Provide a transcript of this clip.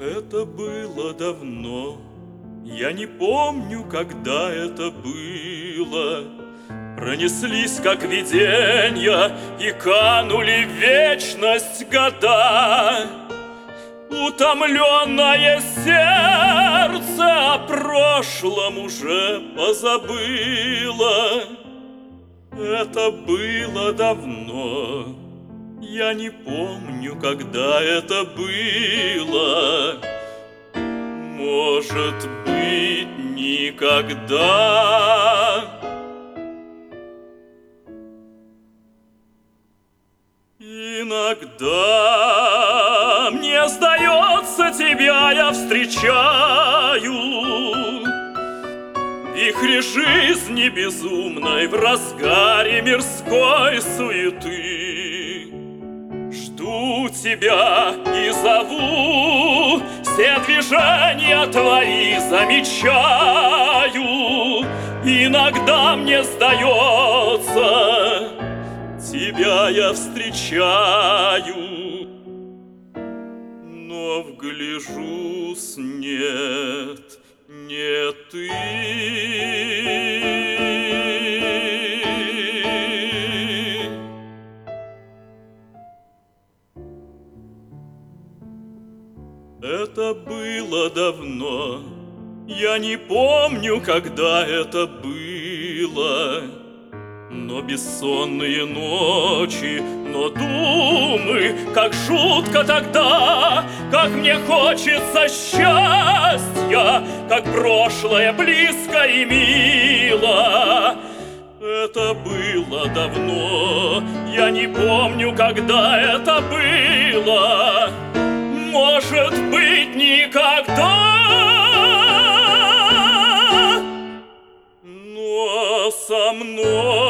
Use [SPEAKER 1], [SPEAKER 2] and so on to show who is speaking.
[SPEAKER 1] Это было давно, я не помню, когда это было. Пронеслись, как виденья, и канули в вечность года. Утомленное сердце о прошлом уже позабыло. Это было давно, я не помню, когда это было. Может быть, никогда. Иногда мне сдается, тебя я встречаю в вихре жизни безумной, в разгаре мирской суеты. Жду тебя и зову, все движения твои замечаю. Иногда мне сдается, тебя я встречаю, но вгляжусь, нет, не ты. Это было давно, я не помню, когда это было. Но бессонные ночи, но думы, как жутко тогда, как мне хочется счастья, как прошлое близко и мило. Это было давно, я не помню, когда это было. Может быть, никогда. Но со мной